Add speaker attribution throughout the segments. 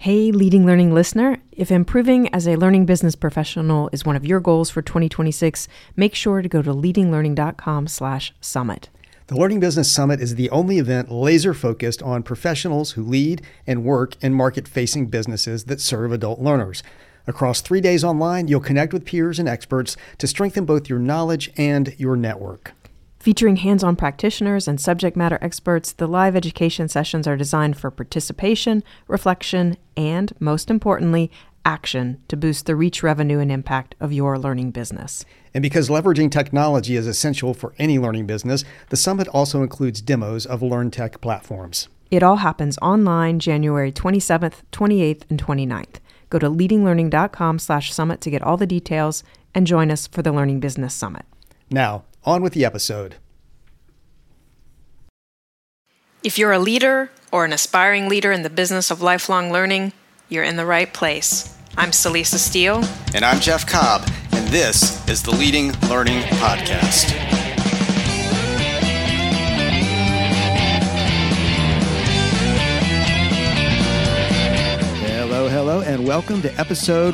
Speaker 1: Hey, Leading Learning listener, if improving as a learning business professional is one of your goals for 2026, make sure to go to leadinglearning.com/summit.
Speaker 2: The Learning Business Summit is the only event laser-focused on professionals who lead and work in market-facing businesses that serve adult learners. Across 3 days online, you'll connect with peers and experts to strengthen both your knowledge and your network.
Speaker 1: Featuring hands-on practitioners and subject matter experts, the live education sessions are designed for participation, reflection, and, most importantly, action to boost the reach, revenue, and impact of your learning business.
Speaker 2: And because leveraging technology is essential for any learning business, the summit also includes demos of LearnTech platforms.
Speaker 1: It all happens online January 27th, 28th, and 29th. Go to leadinglearning.com/summit to get all the details and join us for the Learning Business Summit.
Speaker 2: Now, on with the episode.
Speaker 3: If you're a leader or an aspiring leader in the business of lifelong learning, you're in the right place. I'm Celisa Steele.
Speaker 4: And I'm Jeff Cobb, and this is the Leading Learning Podcast.
Speaker 2: Hello, and welcome to episode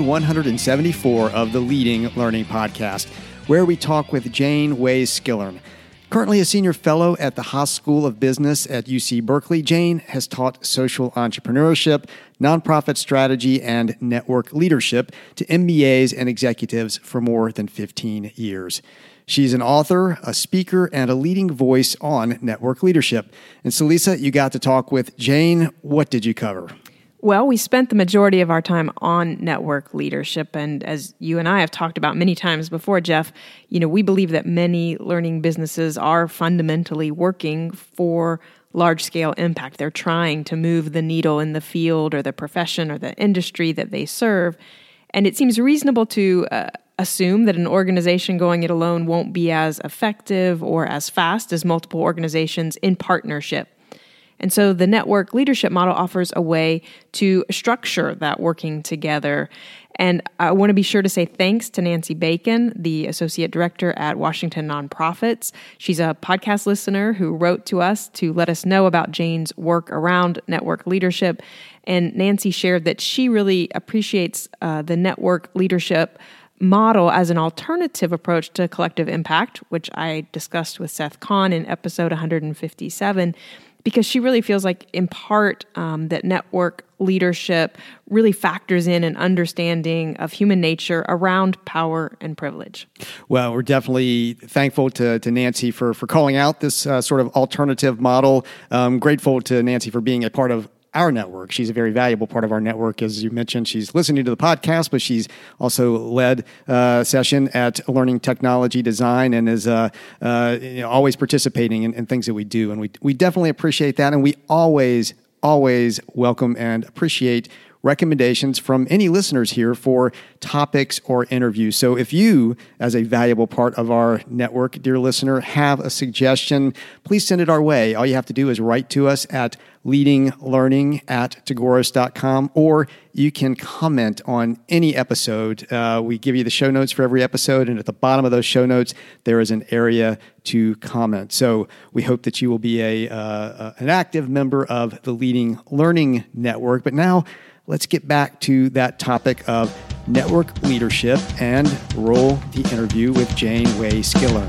Speaker 2: 174 of the Leading Learning Podcast, where we talk with Jane Way-Skillern. Currently a senior fellow at the Haas School of Business at UC Berkeley, Jane has taught social entrepreneurship, nonprofit strategy, and network leadership to MBAs and executives for more than 15 years. She's an author, a speaker, and a leading voice on network leadership. And Celisa, you got to talk with Jane. What did you cover?
Speaker 1: Well, we spent the majority of our time on network leadership. And as you and I have talked about many times before, Jeff, we believe that many learning businesses are fundamentally working for large-scale impact. They're trying to move the needle in the field or the profession or the industry that they serve. And it seems reasonable to assume that an organization going it alone won't be as effective or as fast as multiple organizations in partnership. And so the network leadership model offers a way to structure that working together. And I want to be sure to say thanks to Nancy Bacon, the Associate Director at Washington Nonprofits. She's a podcast listener who wrote to us to let us know about Jane's work around network leadership. And Nancy shared that she really appreciates the network leadership model as an alternative approach to collective impact, which I discussed with Seth Kahn in episode 157. Because she really feels like, in part, that network leadership really factors in an understanding of human nature around power and privilege.
Speaker 2: Well, we're definitely thankful to Nancy for calling out this sort of alternative model. Grateful to Nancy for being a part of our network. She's a very valuable part of our network. As you mentioned, she's listening to the podcast, but she's also led a session at Learning Technology Design and is always participating in things that we do. And we definitely appreciate that. And we always welcome and appreciate recommendations from any listeners here for topics or interviews. So if you, as a valuable part of our network, dear listener, have a suggestion, please send it our way. All you have to do is write to us at leadinglearning@tagoras.com, or you can comment on any episode. We give you the show notes for every episode, and at the bottom of those show notes, there is an area to comment. So we hope that you will be an active member of the Leading Learning Network. But now, let's get back to that topic of network leadership and roll the interview with Jane Way-Skillern.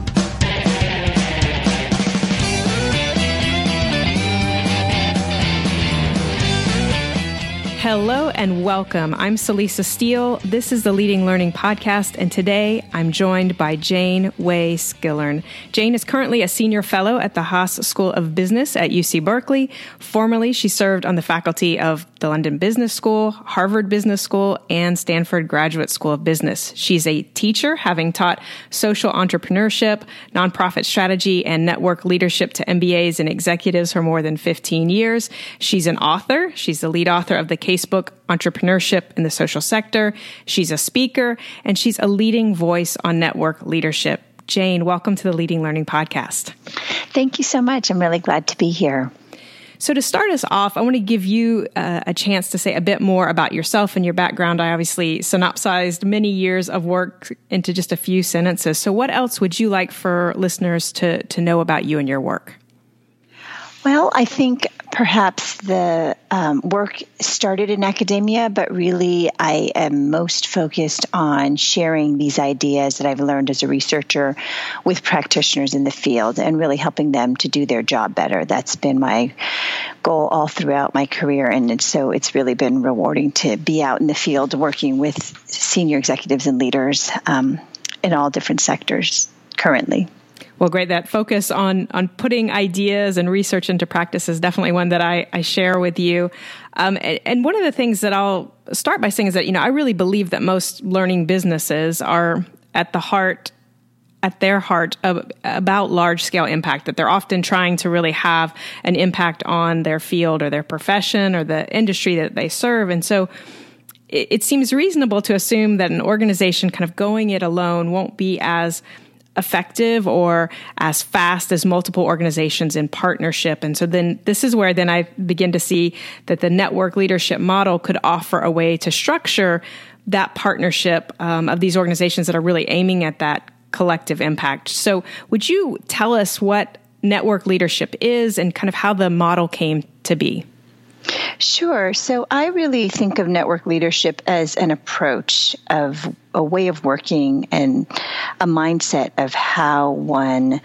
Speaker 1: Hello and welcome. I'm Celisa Steele. This is the Leading Learning Podcast, and today I'm joined by Jane Way-Skillern. Jane is currently a senior fellow at the Haas School of Business at UC Berkeley. Formerly, she served on the faculty of the London Business School, Harvard Business School, and Stanford Graduate School of Business. She's a teacher, having taught social entrepreneurship, nonprofit strategy, and network leadership to MBAs and executives for more than 15 years. She's an author. She's the lead author of the Casebook, Entrepreneurship in the Social Sector. She's a speaker, and she's a leading voice on network leadership. Jane, welcome to the Leading Learning Podcast.
Speaker 5: Thank you so much. I'm really glad to be here.
Speaker 1: So to start us off, I want to give you a chance to say a bit more about yourself and your background. I obviously synopsized many years of work into just a few sentences. So what else would you like for listeners to know about you and your work?
Speaker 5: Well, I think perhaps the work started in academia, but really I am most focused on sharing these ideas that I've learned as a researcher with practitioners in the field and really helping them to do their job better. That's been my goal all throughout my career, and so it's really been rewarding to be out in the field working with senior executives and leaders in all different sectors currently.
Speaker 1: Well, great. That focus on putting ideas and research into practice is definitely one that I share with you. And one of the things that I'll start by saying is that, I really believe that most learning businesses are at their heart about large-scale impact, that they're often trying to really have an impact on their field or their profession or the industry that they serve. And so it seems reasonable to assume that an organization kind of going it alone won't be as effective or as fast as multiple organizations in partnership. And so then this is where then I begin to see that the network leadership model could offer a way to structure that partnership of these organizations that are really aiming at that collective impact. So would you tell us what network leadership is and kind of how the model came to be?
Speaker 5: Sure. So I really think of network leadership as an approach of a way of working and a mindset of how one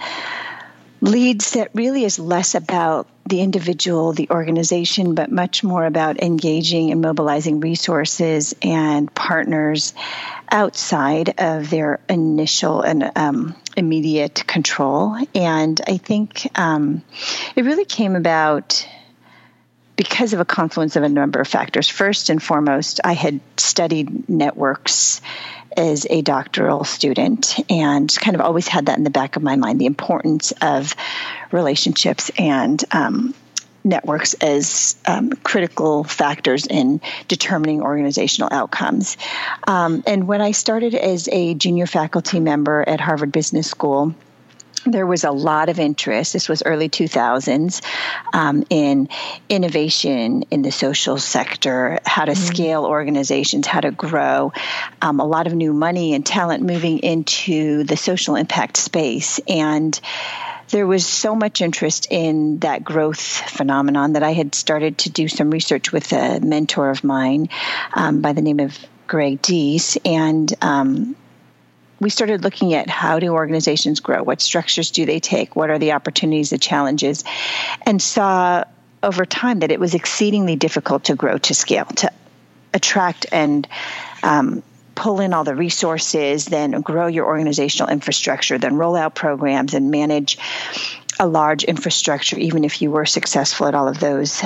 Speaker 5: leads that really is less about the individual, the organization, but much more about engaging and mobilizing resources and partners outside of their initial and immediate control. And I think it really came about because of a confluence of a number of factors. First and foremost, I had studied networks as a doctoral student and kind of always had that in the back of my mind, the importance of relationships and networks as critical factors in determining organizational outcomes. And when I started as a junior faculty member at Harvard Business School, there was a lot of interest, this was early 2000s, in innovation in the social sector, how to scale organizations, how to grow, a lot of new money and talent moving into the social impact space. And there was so much interest in that growth phenomenon that I had started to do some research with a mentor of mine by the name of Greg Deese. And we started looking at how do organizations grow? What structures do they take? What are the opportunities, the challenges? And saw over time that it was exceedingly difficult to grow to scale, to attract and pull in all the resources, then grow your organizational infrastructure, then roll out programs and manage a large infrastructure, even if you were successful at all of those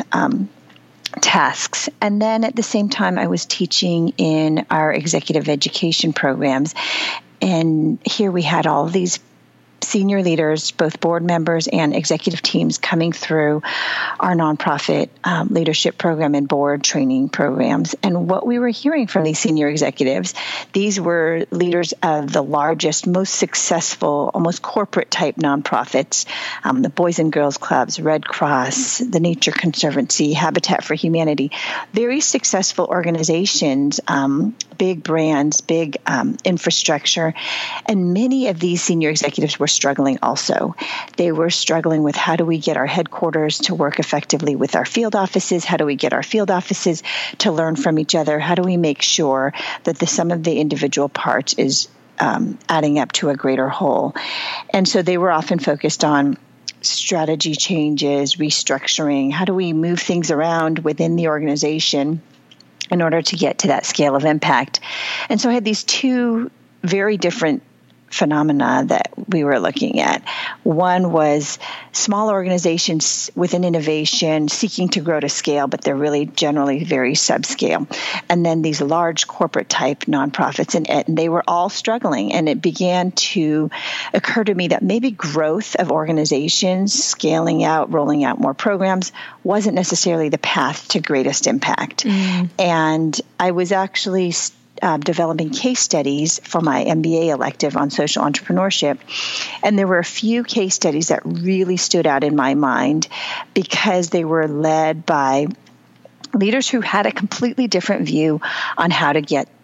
Speaker 5: tasks. And then at the same time, I was teaching in our executive education programs. And here we had all of these senior leaders, both board members and executive teams coming through our nonprofit leadership program and board training programs. And what we were hearing from these senior executives, these were leaders of the largest, most successful, almost corporate type nonprofits, the Boys and Girls Clubs, Red Cross, the Nature Conservancy, Habitat for Humanity, very successful organizations, big brands, big infrastructure. And many of these senior executives were struggling also. They were struggling with how do we get our headquarters to work effectively with our field offices? How do we get our field offices to learn from each other? How do we make sure that the sum of the individual parts is adding up to a greater whole? And so they were often focused on strategy changes, restructuring. How do we move things around within the organization in order to get to that scale of impact? And so I had these two very different phenomena that we were looking at. One was small organizations within innovation seeking to grow to scale, but they're really generally very subscale. And then these large corporate type nonprofits, and they were all struggling. And it began to occur to me that maybe growth of organizations, scaling out, rolling out more programs, wasn't necessarily the path to greatest impact. And I was actually developing case studies for my MBA elective on social entrepreneurship. And there were a few case studies that really stood out in my mind because they were led by leaders who had a completely different view on how to get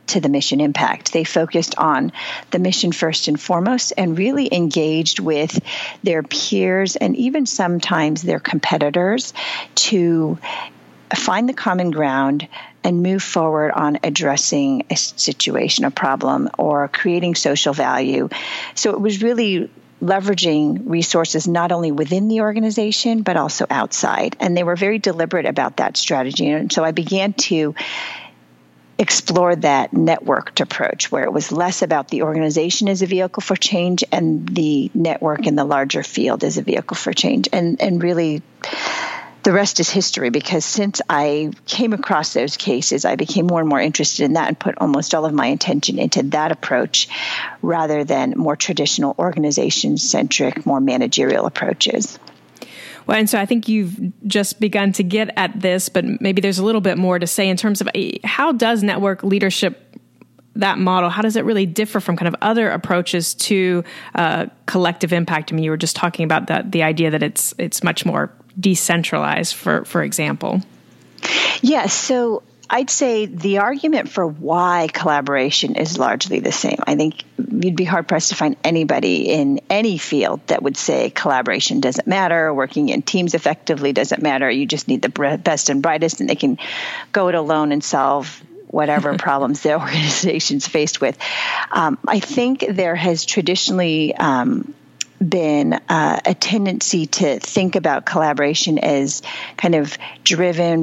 Speaker 5: to the mission impact. They focused on the mission first and foremost and really engaged with their peers and even sometimes their competitors to find the common ground and move forward on addressing a situation, a problem, or creating social value. So it was really leveraging resources not only within the organization, but also outside. And they were very deliberate about that strategy. And so I began to explore that networked approach where it was less about the organization as a vehicle for change and the network in the larger field as a vehicle for change. And really, the rest is history, because since I came across those cases, I became more and more interested in that and put almost all of my attention into that approach rather than more traditional organization-centric, more managerial approaches.
Speaker 1: Well, and so I think you've just begun to get at this, but maybe there's a little bit more to say in terms of how does network leadership, that model, how does it really differ from kind of other approaches to collective impact? I mean, you were just talking about the idea that it's much more decentralized, for example.
Speaker 5: Yes. So I'd say the argument for why collaboration is largely the same. I think you'd be hard-pressed to find anybody in any field that would say collaboration doesn't matter, working in teams effectively doesn't matter, you just need the best and brightest, and they can go it alone and solve whatever problems the organization's faced with. I think there has traditionally been a tendency to think about collaboration as kind of driven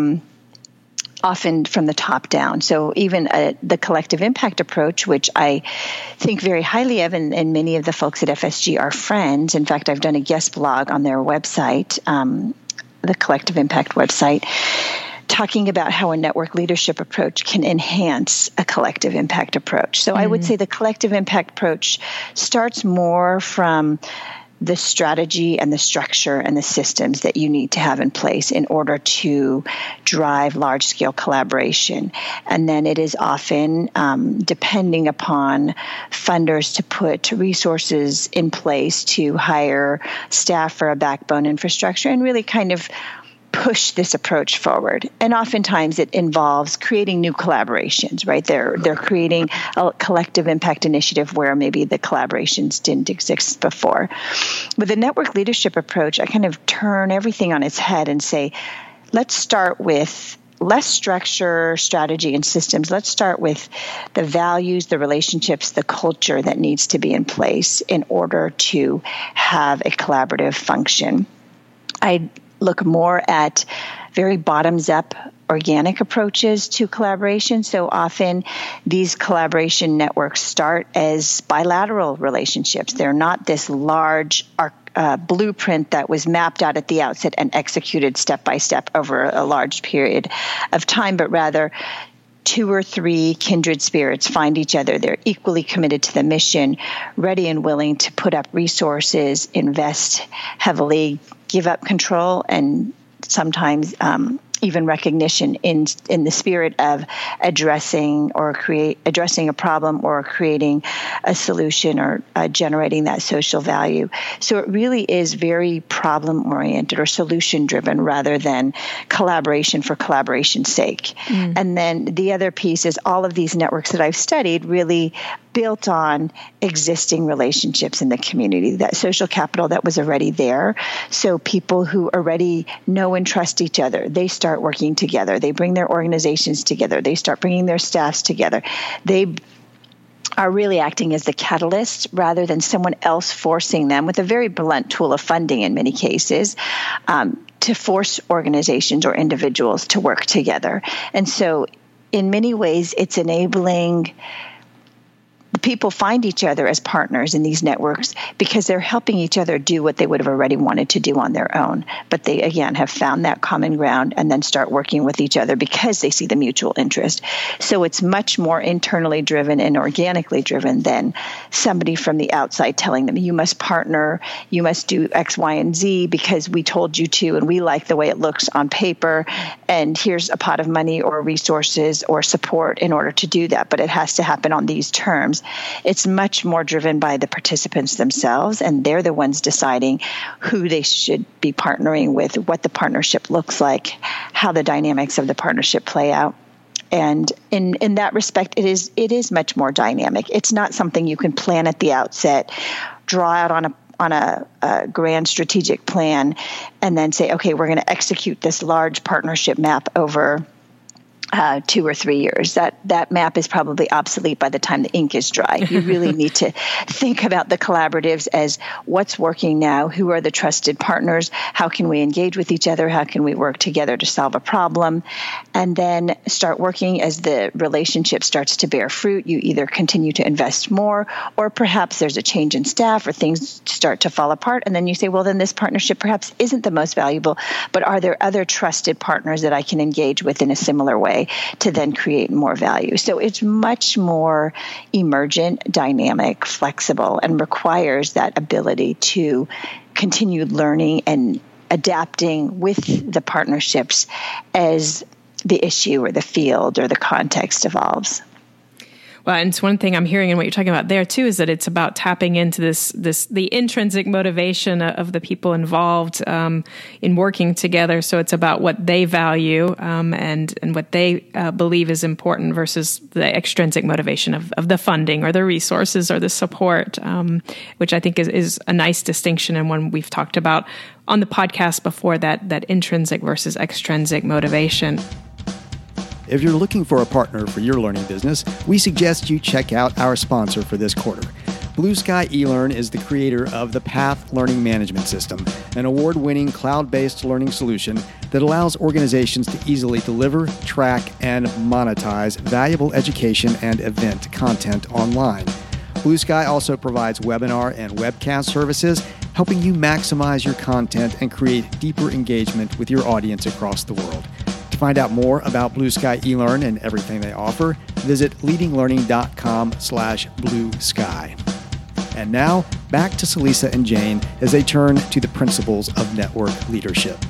Speaker 5: often from the top down. So even the collective impact approach, which I think very highly of, and many of the folks at FSG are friends. In fact, I've done a guest blog on their website, the Collective Impact website, talking about how a network leadership approach can enhance a collective impact approach. So I would say the collective impact approach starts more from the strategy and the structure and the systems that you need to have in place in order to drive large-scale collaboration. And then it is often depending upon funders to put resources in place to hire staff for a backbone infrastructure and really kind of push this approach forward. And oftentimes it involves creating new collaborations, right? They're creating a collective impact initiative where maybe the collaborations didn't exist before. With the network leadership approach, I kind of turn everything on its head and say, let's start with less structure, strategy, and systems. Let's start with the values, the relationships, the culture that needs to be in place in order to have a collaborative function. I look more at very bottoms-up organic approaches to collaboration. So often these collaboration networks start as bilateral relationships. They're not this large blueprint that was mapped out at the outset and executed step by step over a large period of time, but rather 2 or 3 kindred spirits find each other. They're equally committed to the mission, ready and willing to put up resources, invest heavily, give up control, and sometimes even recognition in the spirit of addressing a problem or creating a solution or generating that social value. So it really is very problem-oriented or solution-driven rather than collaboration for collaboration's sake. And then the other piece is all of these networks that I've studied really built on existing relationships in the community, that social capital that was already there. So people who already know and trust each other, they start working together. They bring their organizations together. They start bringing their staffs together. They are really acting as the catalyst rather than someone else forcing them with a very blunt tool of funding in many cases to force organizations or individuals to work together. And so in many ways, it's enabling people find each other as partners in these networks because they're helping each other do what they would have already wanted to do on their own. But they, again, have found that common ground and then start working with each other because they see the mutual interest. So it's much more internally driven and organically driven than somebody from the outside telling them, you must partner, you must do X, Y, and Z because we told you to and we like the way it looks on paper, and here's a pot of money or resources or support in order to do that. But it has to happen on these terms. It's much more driven by the participants themselves, and they're the ones deciding who they should be partnering with, what the partnership looks like, how the dynamics of the partnership play out. And in that respect, it is much more dynamic. It's not something you can plan at the outset, draw out on a grand strategic plan, and then say, okay, we're going to execute this large partnership map over 2 or 3 years. That map is probably obsolete by the time the ink is dry. You really need to think about the collaboratives as what's working now, who are the trusted partners, how can we engage with each other, how can we work together to solve a problem, and then start working as the relationship starts to bear fruit. You either continue to invest more, or perhaps there's a change in staff or things start to fall apart, and then you say, well, then this partnership perhaps isn't the most valuable, but are there other trusted partners that I can engage with in a similar way to then create more value? So it's much more emergent, dynamic, flexible, and requires that ability to continue learning and adapting with the partnerships as the issue or the field or the context evolves.
Speaker 1: Well, and it's one thing I'm hearing in what you're talking about there too, is that it's about tapping into the intrinsic motivation of the people involved in working together. So it's about what they value and what they believe is important versus the extrinsic motivation of the funding or the resources or the support, which I think is a nice distinction and one we've talked about on the podcast before, that intrinsic versus extrinsic motivation.
Speaker 2: If you're looking for a partner for your learning business, we suggest you check out our sponsor for this quarter. Blue Sky eLearn is the creator of the Path Learning Management System, an award-winning cloud-based learning solution that allows organizations to easily deliver, track, and monetize valuable education and event content online. Blue Sky also provides webinar and webcast services, helping you maximize your content and create deeper engagement with your audience across the world. To find out more about Blue Sky eLearn and everything they offer, visit leadinglearning.com/Blue Sky. And now, back to Celisa and Jane as they turn to the principles of network leadership.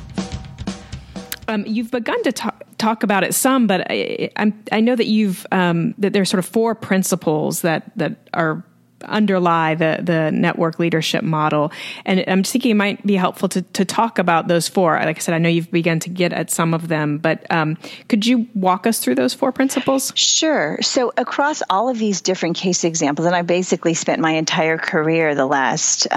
Speaker 1: You've begun to talk about it some, but I know that that there's sort of 4 principles that underlie the network leadership model. And I'm just thinking it might be helpful to talk about those 4. Like I said, I know you've begun to get at some of them, but could you walk us through those 4 principles?
Speaker 5: Sure. So across all of these different case examples, and I basically spent my entire career, the last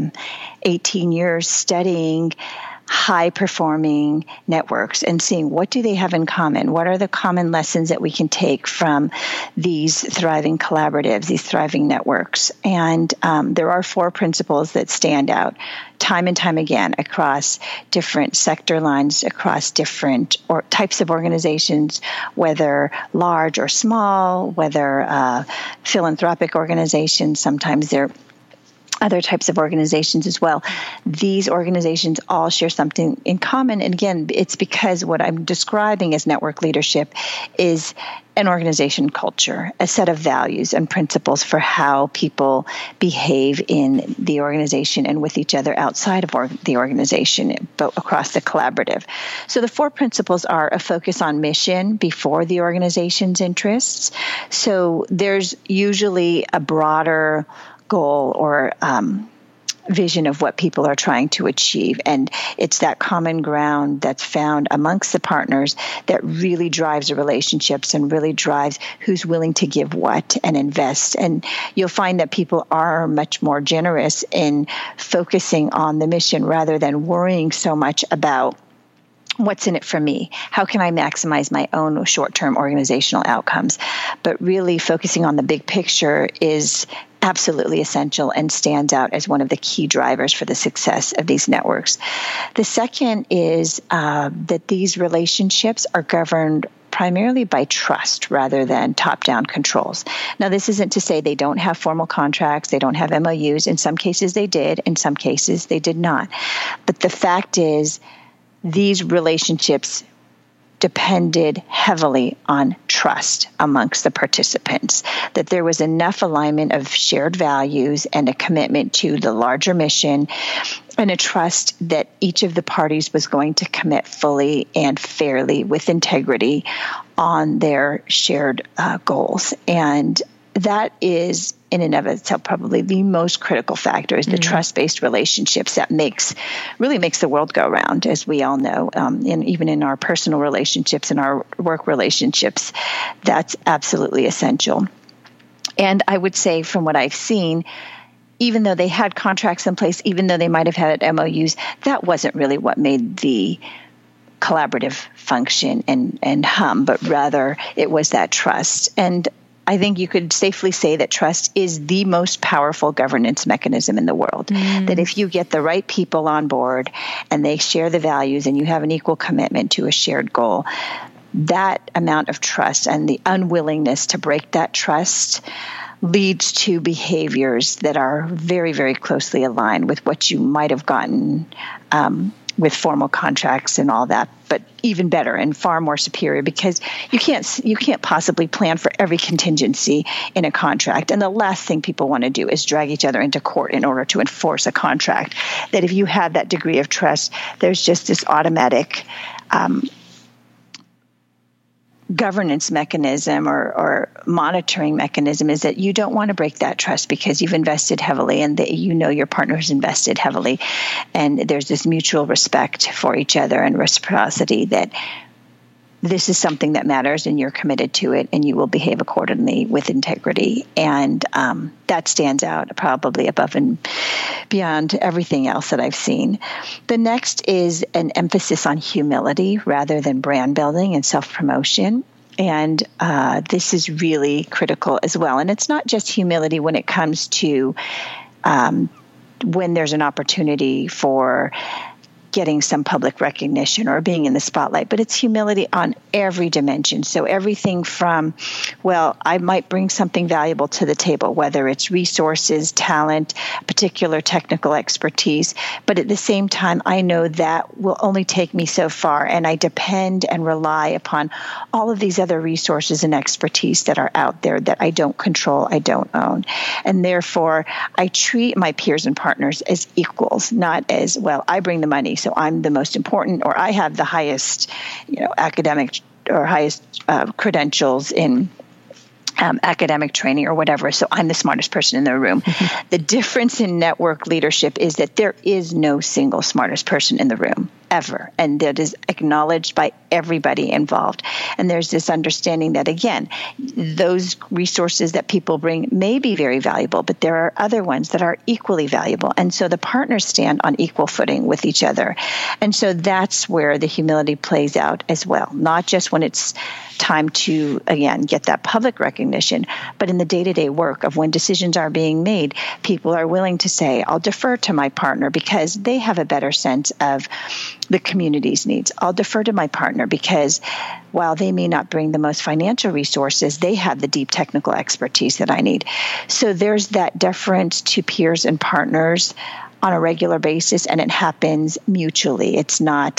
Speaker 5: 18 years, studying high-performing networks and seeing what do they have in common? What are the common lessons that we can take from these thriving collaboratives, these thriving networks? And there are 4 principles that stand out time and time again across different sector lines, across different types of organizations, whether large or small, whether philanthropic organizations, sometimes they're other types of organizations as well. These organizations all share something in common. And again, it's because what I'm describing as network leadership is an organization culture, a set of values and principles for how people behave in the organization and with each other outside of the organization, but across the collaborative. So the 4 principles are a focus on mission before the organization's interests. So there's usually a broader goal or vision of what people are trying to achieve. And it's that common ground that's found amongst the partners that really drives the relationships and really drives who's willing to give what and invest. And you'll find that people are much more generous in focusing on the mission rather than worrying so much about what's in it for me? How can I maximize my own short-term organizational outcomes? But really focusing on the big picture is absolutely essential and stands out as one of the key drivers for the success of these networks. The second is that these relationships are governed primarily by trust rather than top-down controls. Now, this isn't to say they don't have formal contracts, they don't have MOUs. In some cases they did, in some cases they did not. But the fact is, these relationships depended heavily on trust amongst the participants, that there was enough alignment of shared values and a commitment to the larger mission and a trust that each of the parties was going to commit fully and fairly with integrity on their shared goals. And that is, in and of itself, probably the most critical factor is the trust-based relationships that really makes the world go round, as we all know. And even in our personal relationships and our work relationships, that's absolutely essential. And I would say, from what I've seen, even though they had contracts in place, even though they might have had MOUs, that wasn't really what made the collaborative function and hum, but rather it was that trust. And I think you could safely say that trust is the most powerful governance mechanism in the world. That if you get the right people on board and they share the values and you have an equal commitment to a shared goal, that amount of trust and the unwillingness to break that trust leads to behaviors that are very, very closely aligned with what you might have gotten with formal contracts and all that, but even better and far more superior, because you can't possibly plan for every contingency in a contract. And the last thing people want to do is drag each other into court in order to enforce a contract. That if you have that degree of trust, there's just this automatic governance mechanism or monitoring mechanism, is that you don't want to break that trust because you've invested heavily and that you know your partner has invested heavily. And there's this mutual respect for each other and reciprocity that this is something that matters and you're committed to it and you will behave accordingly with integrity. And that stands out probably above and beyond everything else that I've seen. The next is an emphasis on humility rather than brand building and self-promotion. And this is really critical as well. And it's not just humility when it comes to when there's an opportunity for getting some public recognition or being in the spotlight, but it's humility on every dimension. So everything from, well, I might bring something valuable to the table, whether it's resources, talent, particular technical expertise, but at the same time, I know that will only take me so far, and I depend and rely upon all of these other resources and expertise that are out there that I don't control, I don't own. And therefore, I treat my peers and partners as equals, not as, well, I bring the money, so I'm the most important, or I have the highest, academic or highest credentials in academic training or whatever, so I'm the smartest person in the room. The difference in network leadership is that there is no single smartest person in the room, ever. And that is acknowledged by everybody involved. And there's this understanding that, again, those resources that people bring may be very valuable, but there are other ones that are equally valuable. And so the partners stand on equal footing with each other. And so that's where the humility plays out as well, not just when it's time to, again, get that public recognition, but in the day-to-day work of when decisions are being made, people are willing to say, I'll defer to my partner because they have a better sense of the community's needs. I'll defer to my partner because while they may not bring the most financial resources, they have the deep technical expertise that I need. So there's that deference to peers and partners on a regular basis, and it happens mutually. It's not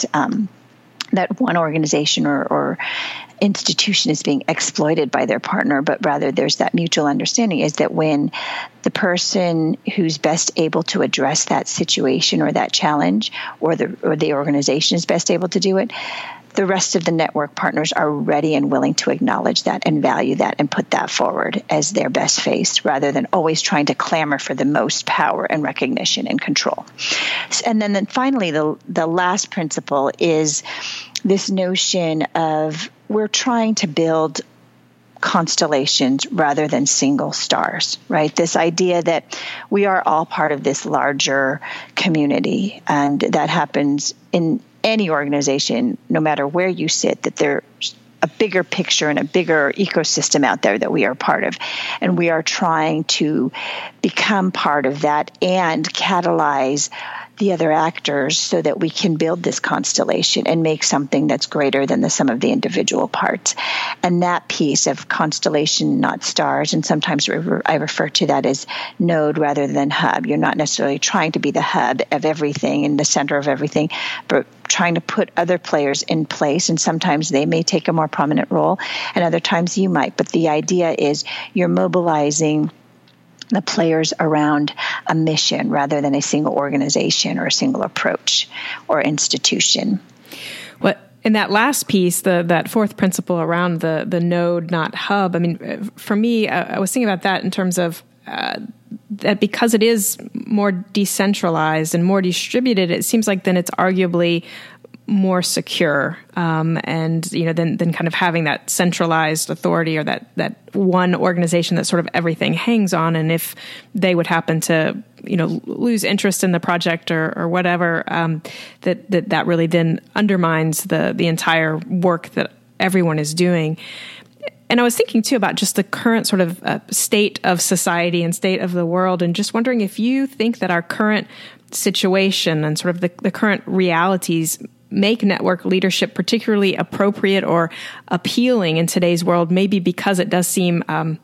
Speaker 5: that one organization or institution is being exploited by their partner, but rather there's that mutual understanding is that when the person who's best able to address that situation or that challenge or the organization is best able to do it, the rest of the network partners are ready and willing to acknowledge that and value that and put that forward as their best face rather than always trying to clamor for the most power and recognition and control. And then finally, the last principle is this notion of we're trying to build constellations rather than single stars, right? This idea that we are all part of this larger community, and that happens in any organization, no matter where you sit, that there's a bigger picture and a bigger ecosystem out there that we are part of. And we are trying to become part of that and catalyze the other actors so that we can build this constellation and make something that's greater than the sum of the individual parts. And that piece of constellation, not stars, and sometimes I refer to that as node rather than hub. You're not necessarily trying to be the hub of everything and the center of everything, but trying to put other players in place. And sometimes they may take a more prominent role, and other times you might. But the idea is you're mobilizing the players around a mission rather than a single organization or a single approach or institution.
Speaker 1: Well, And that last piece, that fourth principle around the node, not hub, I mean, for me, I was thinking about that in terms of that because it is more decentralized and more distributed, it seems like then it's arguably more secure, and than kind of having that centralized authority or that one organization that sort of everything hangs on. And if they would happen to lose interest in the project or whatever, that really then undermines the entire work that everyone is doing. And I was thinking too about just the current sort of state of society and state of the world, and just wondering if you think that our current situation and sort of the current realities make network leadership particularly appropriate or appealing in today's world, maybe because it does seem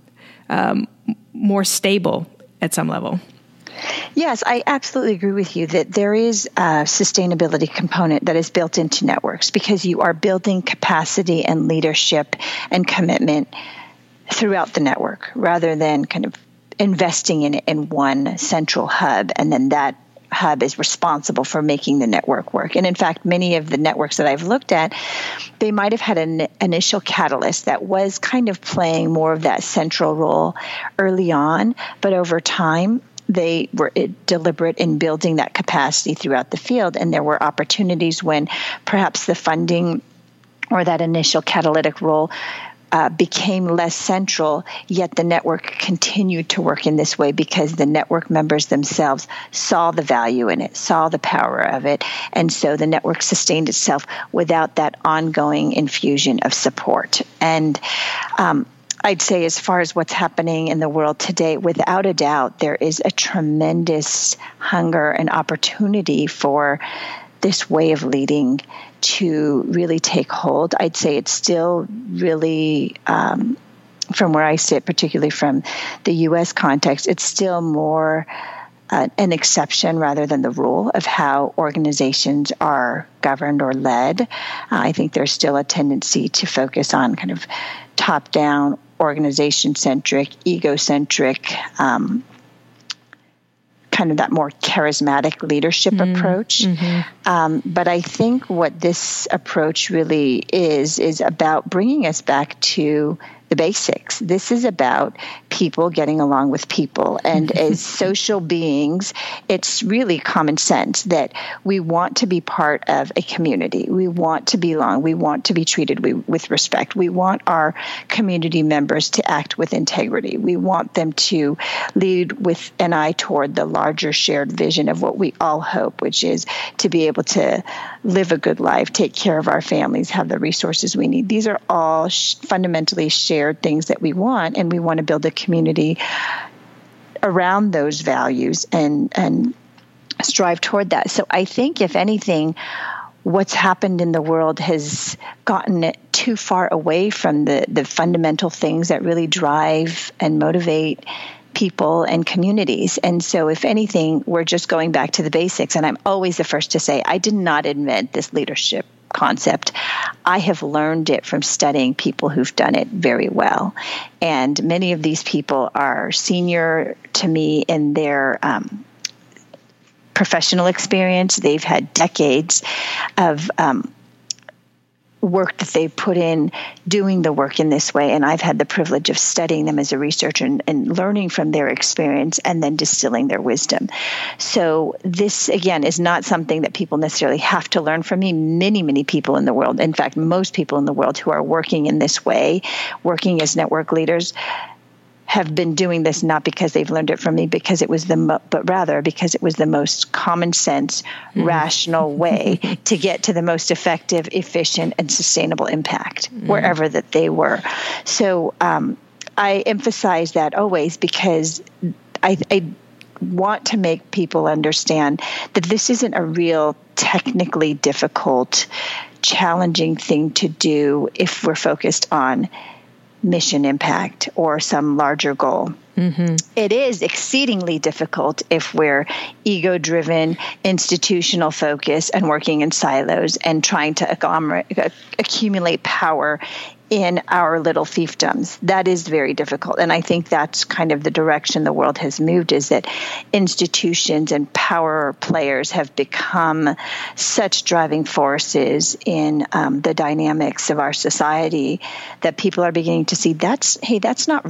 Speaker 1: more stable at some level.
Speaker 5: Yes, I absolutely agree with you that there is a sustainability component that is built into networks, because you are building capacity and leadership and commitment throughout the network rather than kind of investing in it in one central hub, and then that hub is responsible for making the network work. And in fact, many of the networks that I've looked at, they might have had an initial catalyst that was kind of playing more of that central role early on, but over time, they were deliberate in building that capacity throughout the field. And there were opportunities when perhaps the funding or that initial catalytic role became less central, yet the network continued to work in this way because the network members themselves saw the value in it, saw the power of it, and so the network sustained itself without that ongoing infusion of support. And I'd say as far as what's happening in the world today, without a doubt, there is a tremendous hunger and opportunity for this way of leading to really take hold. I'd say it's still really, from where I sit, particularly from the U.S. context, it's still more an exception rather than the rule of how organizations are governed or led. I think there's still a tendency to focus on kind of top-down, organization-centric, ego-centric, kind of that more charismatic leadership approach. Mm-hmm. But I think what this approach really is about bringing us back to the basics. This is about people getting along with people. And as social beings, it's really common sense that we want to be part of a community. We want to belong. We want to be treated with respect. We want our community members to act with integrity. We want them to lead with an eye toward the larger shared vision of what we all hope, which is to be able to live a good life, take care of our families, have the resources we need. These are all fundamentally shared things that we want, and we want to build a community around those values and strive toward that. So I think, if anything, what's happened in the world has gotten it too far away from the fundamental things that really drive and motivate people and communities. And so if anything, we're just going back to the basics. And I'm always the first to say, I did not invent this leadership concept. I have learned it from studying people who've done it very well. And many of these people are senior to me in their professional experience. They've had decades of work that they've put in doing the work in this way. And I've had the privilege of studying them as a researcher and learning from their experience and then distilling their wisdom. So this, again, is not something that people necessarily have to learn from me. Many, many people in the world, in fact, most people in the world who are working in this way, working as network leaders, have been doing this not because they've learned it from me, because it was but rather because it was the most common sense, rational way to get to the most effective, efficient, and sustainable impact wherever that they were. So I emphasize that always because I want to make people understand that this isn't a real technically difficult, challenging thing to do if we're focused on mission impact or some larger goal. Mm-hmm. It is exceedingly difficult if we're ego-driven, institutional focused, and working in silos and trying to accumulate power in our little fiefdoms. That is very difficult. And I think that's kind of the direction the world has moved, is that institutions and power players have become such driving forces in the dynamics of our society that people are beginning to see that's not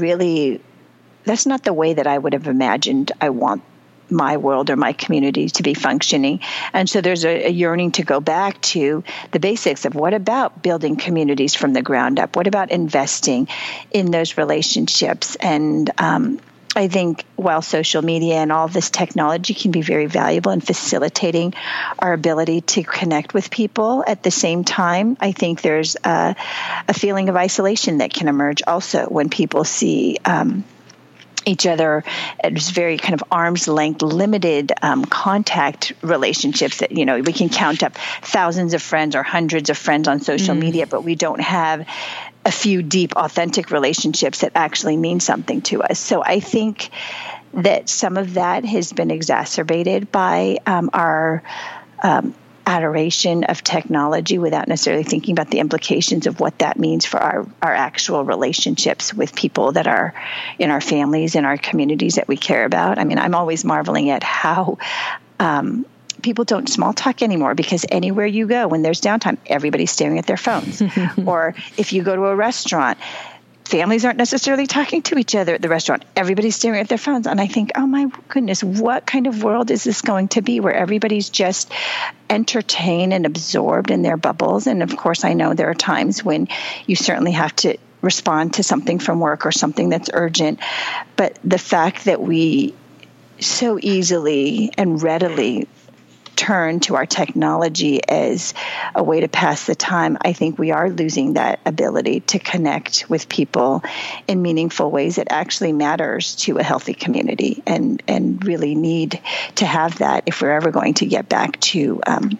Speaker 5: the way that I would have imagined I want my world or my community to be functioning. And so there's a yearning to go back to the basics of what about building communities from the ground up? What about investing in those relationships? And I think while social media and all this technology can be very valuable in facilitating our ability to connect with people, at the same time, I think there's a feeling of isolation that can emerge also when people see each other as very kind of arm's length, limited contact relationships that, we can count up thousands of friends or hundreds of friends on social media, but we don't have a few deep, authentic relationships that actually mean something to us. So I think that some of that has been exacerbated by our adoration of technology without necessarily thinking about the implications of what that means for our actual relationships with people that are in our families, in our communities that we care about. I mean, I'm always marveling at how people don't small talk anymore, because anywhere you go, when there's downtime, everybody's staring at their phones. Or if you go to a restaurant, families aren't necessarily talking to each other at the restaurant. Everybody's staring at their phones. And I think, oh my goodness, what kind of world is this going to be where everybody's just entertained and absorbed in their bubbles? And of course, I know there are times when you certainly have to respond to something from work or something that's urgent. But the fact that we so easily and readily turn to our technology as a way to pass the time, I think we are losing that ability to connect with people in meaningful ways that actually matters to a healthy community, and really need to have that if we're ever going to get back to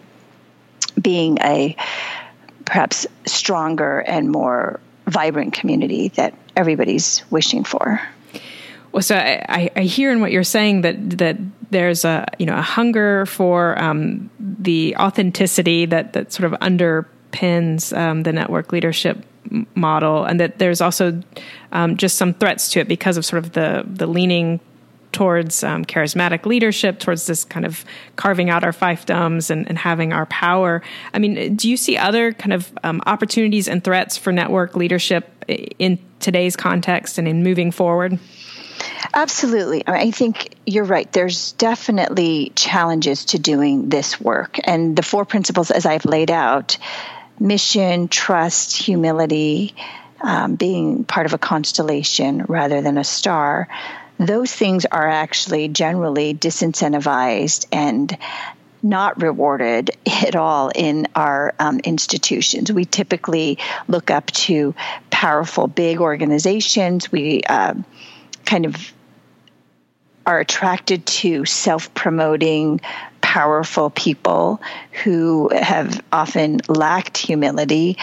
Speaker 5: being a perhaps stronger and more vibrant community that everybody's wishing for.
Speaker 1: Well, so I hear in what you're saying that there's a hunger for the authenticity that sort of underpins the network leadership model, and that there's also just some threats to it because of sort of the leaning towards charismatic leadership, towards this kind of carving out our fiefdoms and having our power. I mean, do you see other kind of opportunities and threats for network leadership in today's context and in moving forward?
Speaker 5: Absolutely. I think you're right. There's definitely challenges to doing this work. And the 4 principles, as I've laid out, mission, trust, humility, being part of a constellation rather than a star, those things are actually generally disincentivized and not rewarded at all in our institutions. We typically look up to powerful, big organizations. We kind of are attracted to self-promoting, powerful people who have often lacked humility.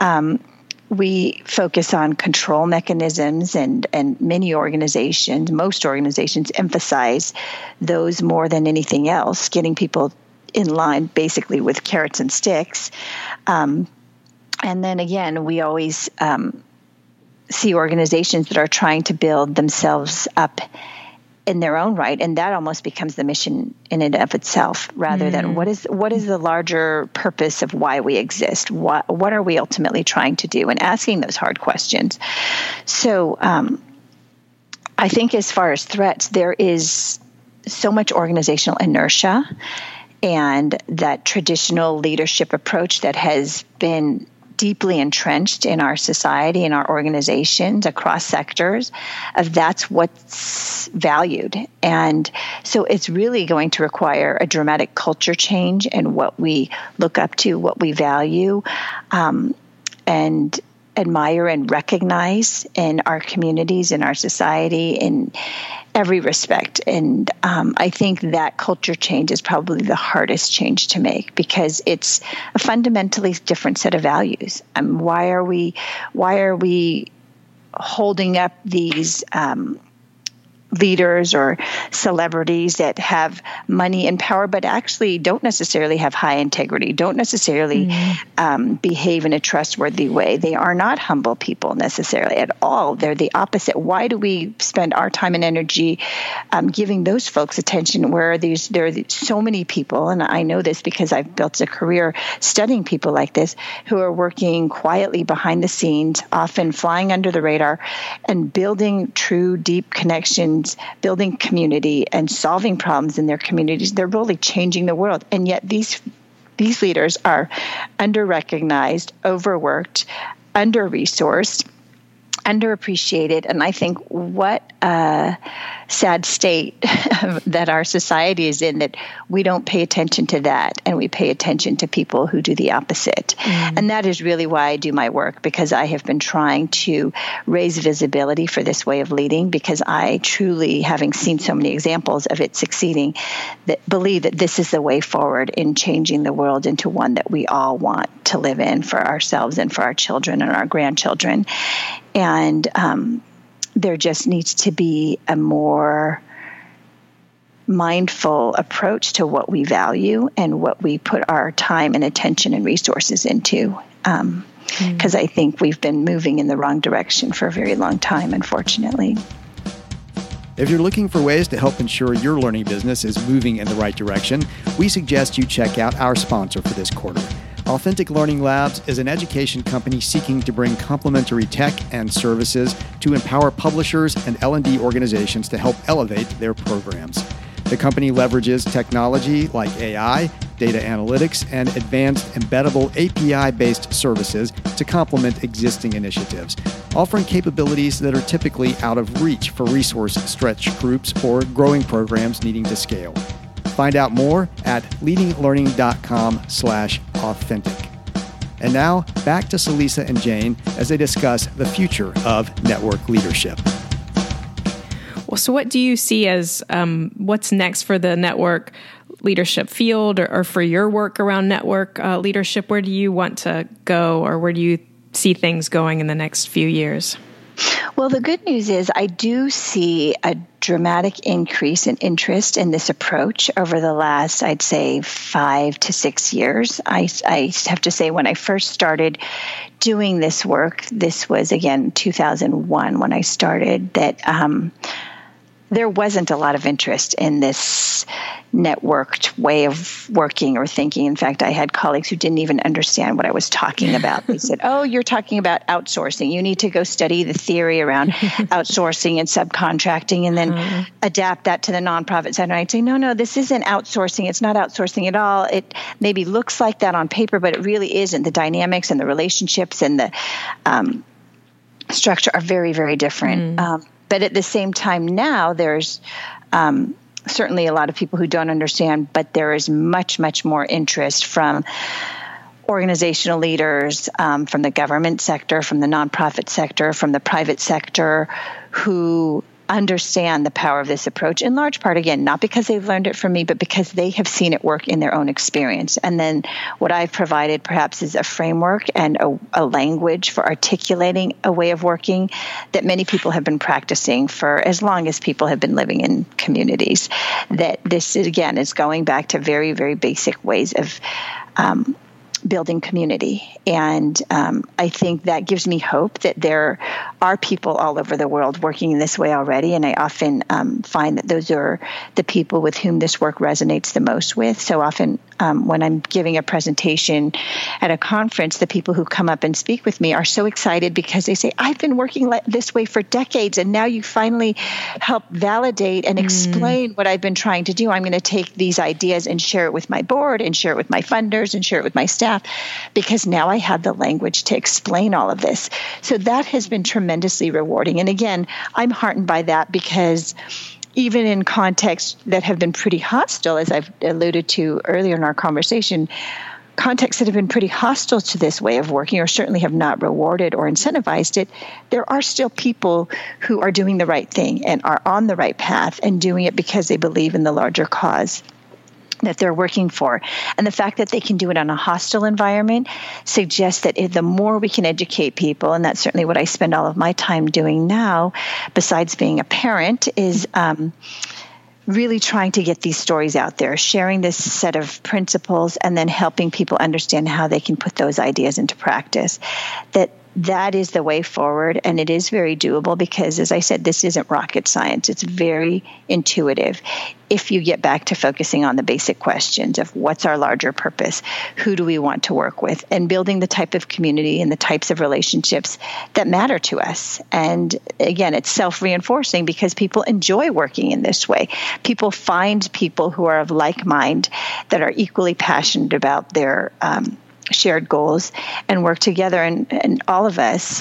Speaker 5: We focus on control mechanisms, and most organizations emphasize those more than anything else, getting people in line basically with carrots and sticks. And then again, we always see organizations that are trying to build themselves up in their own right, and that almost becomes the mission in and of itself, rather than what is the larger purpose of why we exist? What are we ultimately trying to do? And asking those hard questions. So I think as far as threats, there is so much organizational inertia, and that traditional leadership approach that has been deeply entrenched in our society and our organizations across sectors, that's what's valued. And so it's really going to require a dramatic culture change in what we look up to, what we value, and admire and recognize in our communities, in our society, in every respect. And I think that culture change is probably the hardest change to make, because it's a fundamentally different set of values. Why are we holding up these leaders or celebrities that have money and power, but actually don't necessarily have high integrity, don't necessarily behave in a trustworthy way. They are not humble people necessarily at all. They're the opposite. Why do we spend our time and energy giving those folks attention where there are so many people, and I know this because I've built a career studying people like this, who are working quietly behind the scenes, often flying under the radar, and building true, deep connections, building community and solving problems in their communities. They're really changing the world. And yet these leaders are under-recognized, overworked, under-resourced, underappreciated. And I think what a sad state that our society is in, that we don't pay attention to that, and we pay attention to people who do the opposite. And that is really why I do my work, because I have been trying to raise visibility for this way of leading, because I truly, having seen so many examples of it succeeding, that believe that this is the way forward in changing the world into one that we all want to live in for ourselves and for our children and our grandchildren. And there just needs to be a more mindful approach to what we value and what we put our time and attention and resources into. Because I think we've been moving in the wrong direction for a very long time, unfortunately.
Speaker 2: If you're looking for ways to help ensure your learning business is moving in the right direction, we suggest you check out our sponsor for this quarter. Authentic Learning Labs is an education company seeking to bring complementary tech and services to empower publishers and L&D organizations to help elevate their programs. The company leverages technology like AI, data analytics, and advanced embeddable API-based services to complement existing initiatives, offering capabilities that are typically out of reach for resource-stretched groups or growing programs needing to scale. Find out more at leadinglearning.com/authentic. And now, back to Celisa and Jane as they discuss the future of network leadership.
Speaker 1: Well, so what do you see as what's next for the network leadership field, or for your work around network leadership? Where do you want to go, or where do you see things going in the next few years?
Speaker 5: Well, the good news is I do see a dramatic increase in interest in this approach over the last, I'd say, 5 to 6 years. I have to say, when I first started doing this work, this was, again, 2001 when I started, that there wasn't a lot of interest in this networked way of working or thinking. In fact, I had colleagues who didn't even understand what I was talking about. They said, "Oh, you're talking about outsourcing. You need to go study the theory around outsourcing and subcontracting and then adapt that to the nonprofit side." And I'd say, no, this isn't outsourcing. It's not outsourcing at all. It maybe looks like that on paper, but it really isn't. The dynamics and the relationships and the structure are very, very different. But at the same time now, there's certainly a lot of people who don't understand, but there is much, much more interest from organizational leaders, from the government sector, from the nonprofit sector, from the private sector, who understand the power of this approach, in large part, again, not because they've learned it from me, but because they have seen it work in their own experience. And then what I've provided perhaps is a framework and a language for articulating a way of working that many people have been practicing for as long as people have been living in communities. That this, again, is going back to very, very basic ways of building community. And I think that gives me hope that there are people all over the world working in this way already. And I often find that those are the people with whom this work resonates the most with. So often when I'm giving a presentation at a conference, the people who come up and speak with me are so excited because they say, "I've been working this way for decades, and now you finally help validate and explain what I've been trying to do. I'm going to take these ideas and share it with my board and share it with my funders and share it with my staff, because now I have the language to explain all of this." So that has been tremendously rewarding. And again, I'm heartened by that because even in contexts that have been pretty hostile, as I've alluded to earlier in our conversation, contexts that have been pretty hostile to this way of working, or certainly have not rewarded or incentivized it, there are still people who are doing the right thing and are on the right path and doing it because they believe in the larger cause. that they're working for. And the fact that they can do it in a hostile environment suggests that the more we can educate people, and that's certainly what I spend all of my time doing now, besides being a parent, is really trying to get these stories out there, sharing this set of principles, and then helping people understand how they can put those ideas into practice. That is the way forward, and it is very doable because, as I said, this isn't rocket science. It's very intuitive if you get back to focusing on the basic questions of what's our larger purpose, who do we want to work with, and building the type of community and the types of relationships that matter to us. And again, it's self-reinforcing because people enjoy working in this way. People find people who are of like mind that are equally passionate about their shared goals and work together. And all of us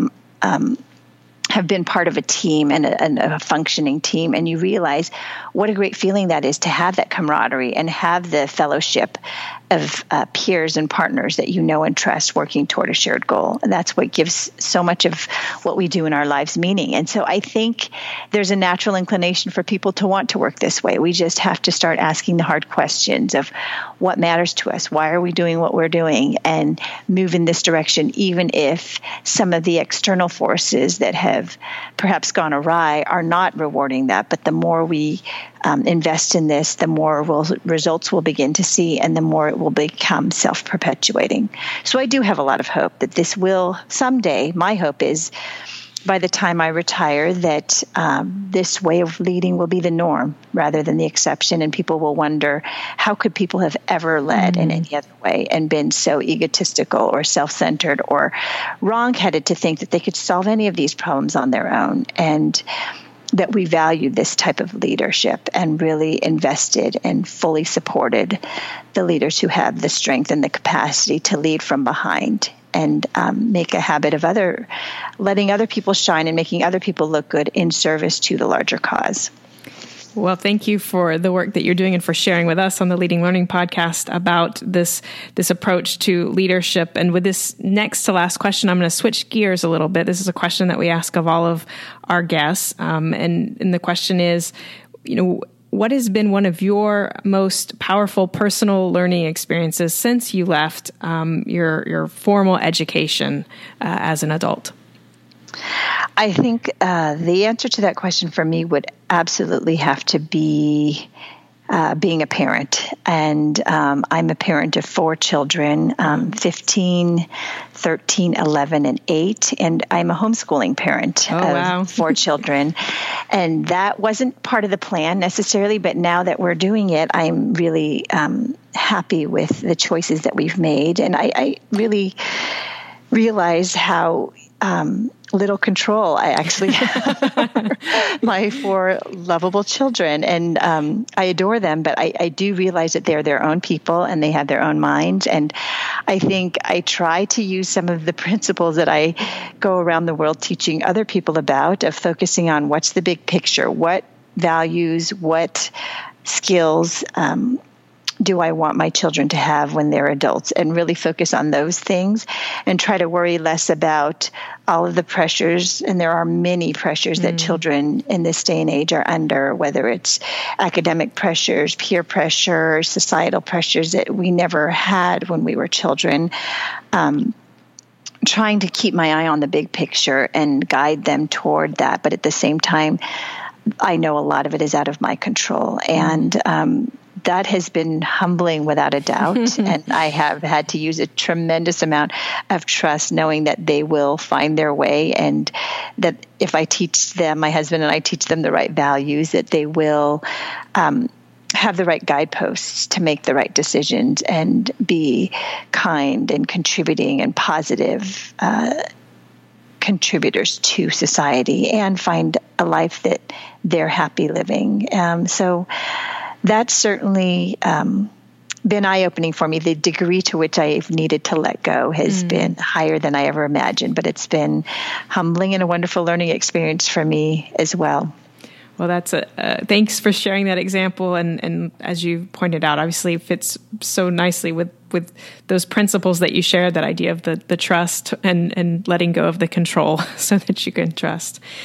Speaker 5: have been part of a team and a functioning team. And you realize what a great feeling that is to have that camaraderie and have the fellowship of peers and partners that you know and trust working toward a shared goal. And that's what gives so much of what we do in our lives meaning. And so I think there's a natural inclination for people to want to work this way. We just have to start asking the hard questions of what matters to us, why are we doing what we're doing, and move in this direction, even if some of the external forces that have perhaps gone awry are not rewarding that. But the more we invest in this, the more results we'll begin to see, and the more it will become self-perpetuating. So I do have a lot of hope that this will someday, my hope is by the time I retire, that this way of leading will be the norm rather than the exception, and people will wonder, how could people have ever led in any other way and been so egotistical or self-centered or wrong-headed to think that they could solve any of these problems on their own, and that we value this type of leadership and really invested and fully supported the leaders who have the strength and the capacity to lead from behind and make a habit of letting other people shine and making other people look good in service to the larger cause.
Speaker 1: Well, thank you for the work that you're doing and for sharing with us on the Leading Learning podcast about this approach to leadership. And with this next to last question, I'm going to switch gears a little bit. This is a question that we ask of all of our guests. And the question is, what has been one of your most powerful personal learning experiences since you left your formal education as an adult?
Speaker 5: I think the answer to that question for me would absolutely have to be being a parent. And I'm a parent of 4 children, 15, 13, 11, and 8. And I'm a homeschooling parent of 4 children. And that wasn't part of the plan necessarily, but now that we're doing it, I'm really happy with the choices that we've made. And I really realize how little control I actually have my 4 lovable children. And I adore them, but I do realize that they're their own people and they have their own minds. And I think I try to use some of the principles that I go around the world teaching other people about, of focusing on what's the big picture, what values, what skills do I want my children to have when they're adults, and really focus on those things and try to worry less about all of the pressures. And there are many pressures that children in this day and age are under, whether it's academic pressures, peer pressure, societal pressures that we never had when we were children. Trying to keep my eye on the big picture and guide them toward that. But at the same time, I know a lot of it is out of my control. And that has been humbling without a doubt. And I have had to use a tremendous amount of trust, knowing that they will find their way, and that if I teach them, my husband and I teach them the right values, that they will have the right guideposts to make the right decisions and be kind and contributing and positive contributors to society, and find a life that they're happy living. So that's certainly been eye-opening for me. The degree to which I've needed to let go has been higher than I ever imagined, but it's been humbling and a wonderful learning experience for me as well.
Speaker 1: Well, that's thanks for sharing that example. And as you pointed out, obviously fits so nicely with those principles that you shared, that idea of the trust and letting go of the control so that you can trust.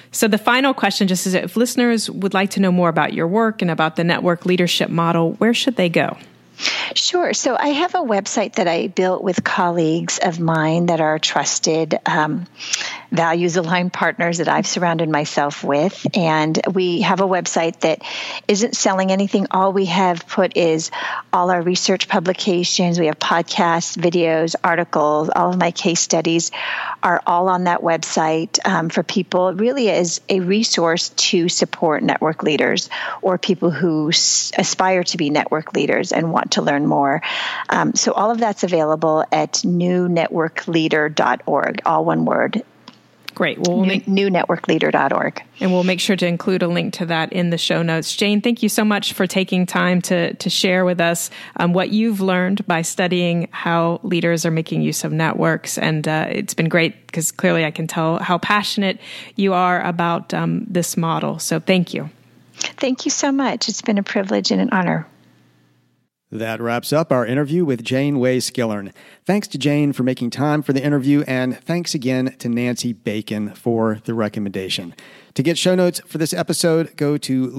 Speaker 1: So the final question just is, if listeners would like to know more about your work and about the network leadership model, where should they go?
Speaker 5: Sure. So I have a website that I built with colleagues of mine that are trusted, values-aligned partners that I've surrounded myself with. And we have a website that isn't selling anything. All we have put is all our research publications. We have podcasts, videos, articles. All of my case studies are all on that website for people, really as a resource to support network leaders or people who aspire to be network leaders and want to learn more. So all of that's available at newnetworkleader.org, all one word.
Speaker 1: Great. Well,
Speaker 5: newnetworkleader.org.
Speaker 1: And we'll make sure to include a link to that in the show notes. Jane, thank you so much for taking time to share with us what you've learned by studying how leaders are making use of networks. And it's been great because clearly I can tell how passionate you are about this model. So thank you.
Speaker 5: Thank you so much. It's been a privilege and an honor.
Speaker 2: That wraps up our interview with Jane Way Skillern. Thanks to Jane for making time for the interview, and thanks again to Nancy Bacon for the recommendation. To get show notes for this episode, go to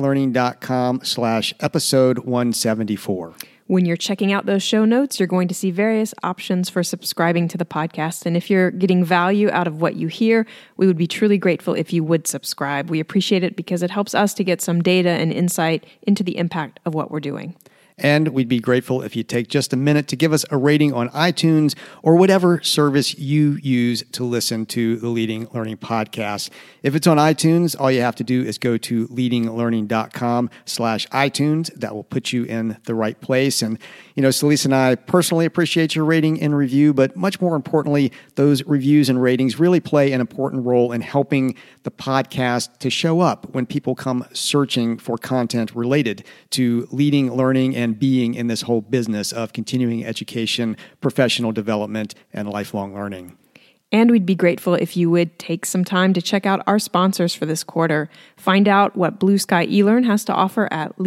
Speaker 2: leadinglearning.com/episode 174.
Speaker 1: When you're checking out those show notes, you're going to see various options for subscribing to the podcast. And if you're getting value out of what you hear, we would be truly grateful if you would subscribe. We appreciate it because it helps us to get some data and insight into the impact of what we're doing.
Speaker 2: And we'd be grateful if you take just a minute to give us a rating on iTunes or whatever service you use to listen to the Leading Learning Podcast. If it's on iTunes, all you have to do is go to leadinglearning.com/iTunes. That will put you in the right place. And, Celeste and I personally appreciate your rating and review, but much more importantly, those reviews and ratings really play an important role in helping the podcast to show up when people come searching for content related to leading, learning, and being in this whole business of continuing education, professional development, and lifelong learning.
Speaker 1: And we'd be grateful if you would take some time to check out our sponsors for this quarter. Find out what Blue Sky eLearn has to offer at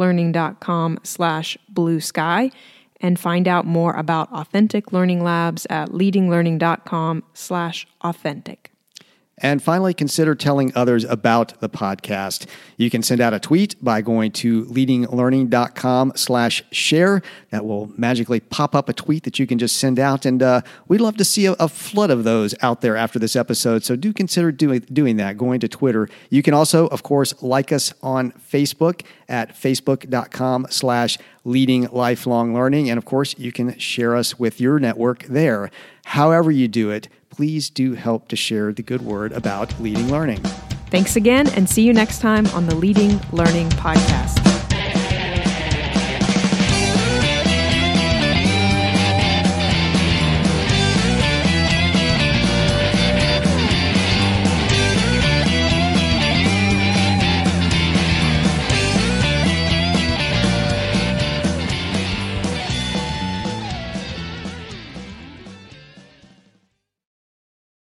Speaker 1: leadinglearning.com/bluesky, and find out more about Authentic Learning Labs at leadinglearning.com/authentic.
Speaker 2: And finally, consider telling others about the podcast. You can send out a tweet by going to leadinglearning.com/share. That will magically pop up a tweet that you can just send out. And we'd love to see a flood of those out there after this episode. So do consider doing that, going to Twitter. You can also, of course, like us on Facebook at facebook.com/leadinglifelonglearning. And of course, you can share us with your network there. However you do it, please do help to share the good word about leading learning.
Speaker 1: Thanks again, and see you next time on the Leading Learning Podcast.